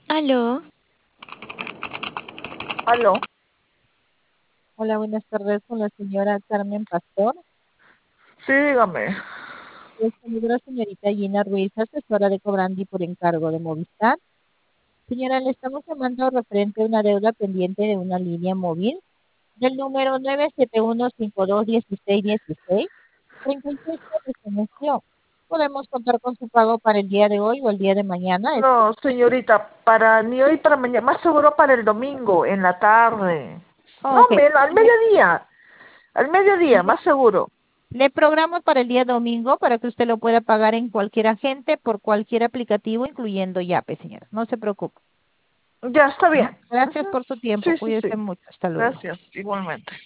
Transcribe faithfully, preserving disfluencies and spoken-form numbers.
Aló, Aló, Hola, buenas tardes con la señora Carmen Pastor. sí, dígame. Es la señorita Gina Ruiz, asesora de Cobrandi por encargo de Movistar. Señora, le estamos llamando referente a una deuda pendiente de una línea móvil del número nueve siete uno cinco dos uno seis uno seis. treinta y seis que se venció. Podemos contar con su pago para el día de hoy o el día de mañana. Es- No, señorita, para ni hoy para mañana, más seguro para el domingo, en la tarde. oh, No, ok. me- al Le, mediodía, al mediodía, le- más seguro. le programo para el día domingo para que usted lo pueda pagar en cualquier agente por cualquier aplicativo, incluyendo Yape, señora. No se preocupe. Ya, está bien. Gracias Ujú. por su tiempo. Sí, sí, Cuídese sí. mucho. Hasta luego. Gracias, igualmente.